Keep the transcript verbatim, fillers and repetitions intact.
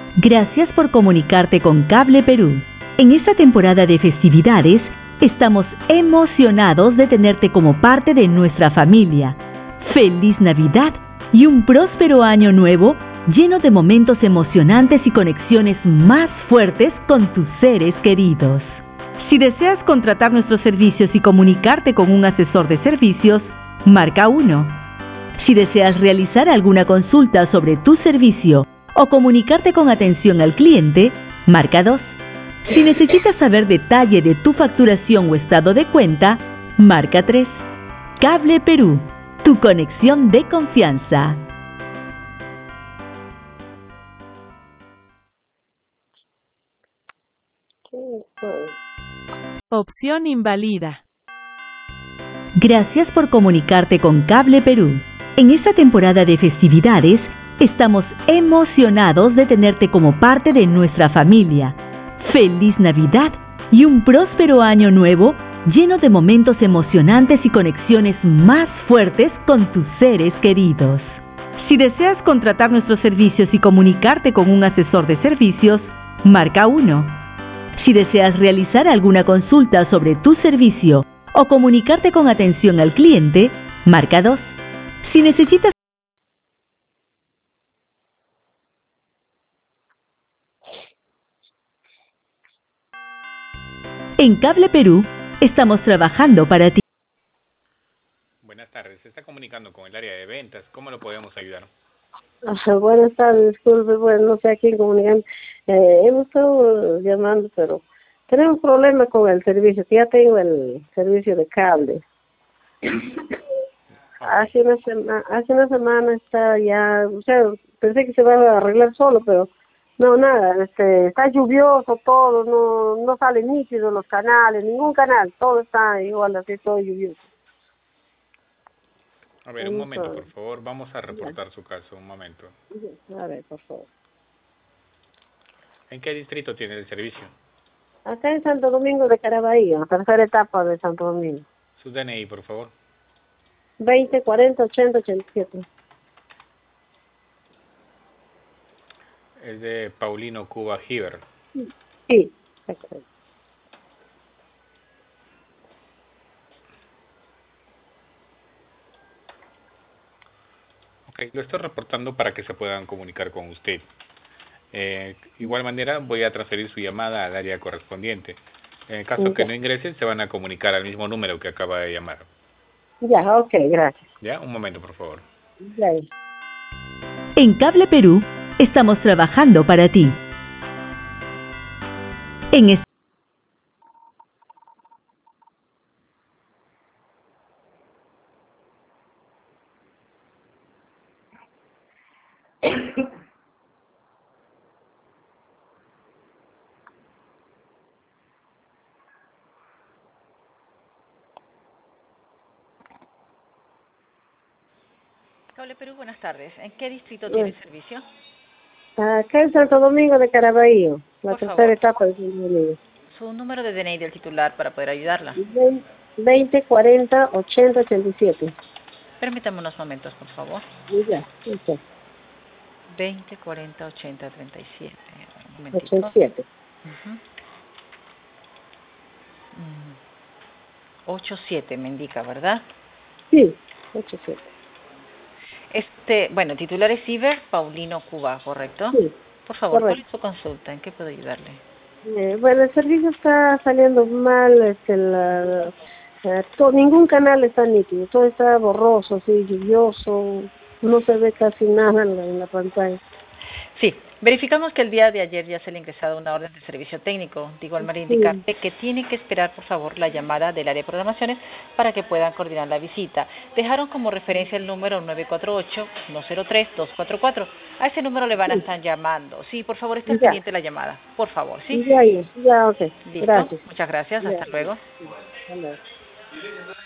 Gracias por comunicarte con Cable Perú. En esta temporada de festividades, estamos emocionados de tenerte como parte de nuestra familia. ¡Feliz Navidad y un próspero año nuevo lleno de momentos emocionantes y conexiones más fuertes con tus seres queridos! Si deseas contratar nuestros servicios y comunicarte con un asesor de servicios, marca uno. Si deseas realizar alguna consulta sobre tu servicio o comunicarte con atención al cliente, marca dos. Si necesitas saber detalle de tu facturación o estado de cuenta, marca tres. Cable Perú, tu conexión de confianza. Opción invalida. Gracias por comunicarte con Cable Perú. En esta temporada de festividades, estamos emocionados de tenerte como parte de nuestra familia. ¡Feliz Navidad y un próspero año nuevo lleno de momentos emocionantes y conexiones más fuertes con tus seres queridos! Si deseas contratar nuestros servicios y comunicarte con un asesor de servicios, marca uno. Si deseas realizar alguna consulta sobre tu servicio o comunicarte con atención al cliente, marca dos. Si necesitas En Cable Perú, estamos trabajando para ti. Buenas tardes, se está comunicando con el área de ventas. ¿Cómo lo podemos ayudar? Ajá, buenas tardes, disculpe, bueno, no sé a quién comunican. Eh, hemos estado llamando, pero tenemos problemas con el servicio, que ya tengo el servicio de cable. Hace una semana, hace una semana está ya, o sea, pensé que se va a arreglar solo, pero no, nada, este, está lluvioso todo, no, no sale nítido los canales, ningún canal, todo está igual, así todo lluvioso. A ver, un momento, por favor, vamos a reportar su caso, un momento. A ver, por favor. ¿En qué distrito tiene el servicio? Acá en Santo Domingo de Caraballo, tercera etapa de Santo Domingo. Su D N I, por favor. veinte, cuarenta, ochenta, ochenta y siete. Es de Paulino Cuba Giver. Sí, exacto. Ok, lo estoy reportando para que se puedan comunicar con usted. Eh, igual manera, voy a transferir su llamada al área correspondiente. En el caso Ya. que no ingresen, se van a comunicar al mismo número que acaba de llamar. Ya, ok, gracias. ¿Ya? Un momento, por favor. Ya. En Cable Perú, estamos trabajando para ti. En este Cable Perú, buenas tardes. ¿En qué distrito tiene servicio? Acá en Santo Domingo de Caraballo, la Por tercera favor. etapa de Santo Domingo. Su número de D N I del titular para poder ayudarla. veinte, cuarenta, ochenta, ochenta y siete. Permítame unos momentos, por favor. Ya, ok. veinte, cuarenta, ochenta, treinta y siete. Un momentito. ochenta y siete. Uh-huh. Mm. ocho siete me indica, ¿verdad? Sí, ochenta y siete. Este, bueno, titular es Iber Paulino Cuba, ¿correcto? Sí. Por favor, ¿cuál Correcto. es su consulta? ¿En qué puedo ayudarle? Eh, bueno, el servicio está saliendo mal, este, la, eh, to, ningún canal está nítido, todo está borroso, así, lluvioso, no se ve casi nada en la, en la pantalla. Sí, verificamos que el día de ayer ya se le ha ingresado una orden de servicio técnico. De igual manera, indicarle que tiene que esperar, por favor, la llamada del área de programaciones para que puedan coordinar la visita. Dejaron como referencia el número nueve cuatro ocho, uno cero tres, dos cuatro cuatro. A ese número le van a estar llamando. Sí, por favor, esté pendiente de la llamada. Por favor, ¿sí? Ya, ya, ya, ok. Listo. Gracias. Muchas gracias. Ya. Hasta luego. Hasta luego.